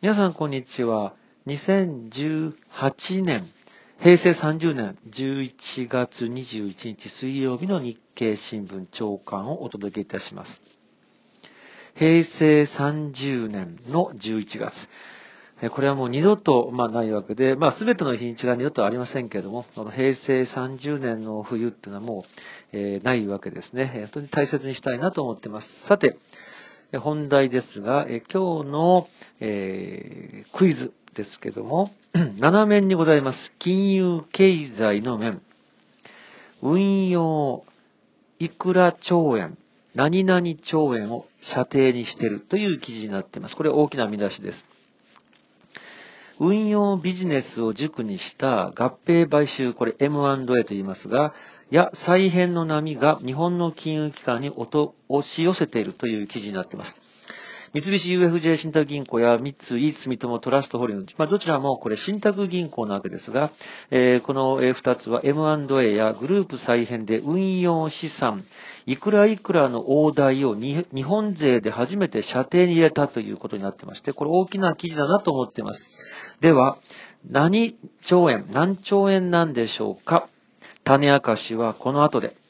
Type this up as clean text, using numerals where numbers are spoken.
皆さんこんにちは。2018年、平成30年11月21日水曜日の日経新聞朝刊をお届けいたします。平成30年の11月。これはもう二度とないわけで、すべての日にちが二度とありませんけれども、この平成30年の冬っていうのはもう、ないわけですね。本当に大切にしたいなと思っています。さて、本題ですが、今日の、クイズですけども、7面にございます。金融経済の面。運用、いくら兆円、何々兆円を射程にしているという記事になっています。これ大きな見出しです。運用ビジネスを軸にした合併買収、これ M&A と言いますが、再編の波が日本の金融機関に押し寄せているという記事になっています。三菱 UFJ 信託銀行や三井住友トラストホールディングス、どちらもこれ信託銀行なわけですが、この2つは M&A やグループ再編で運用資産、いくらいくらの大台を日本勢で初めて射程に入れたということになってまして、これ大きな記事だなと思っています。では、何兆円なんでしょうか。種明かしはこの後で。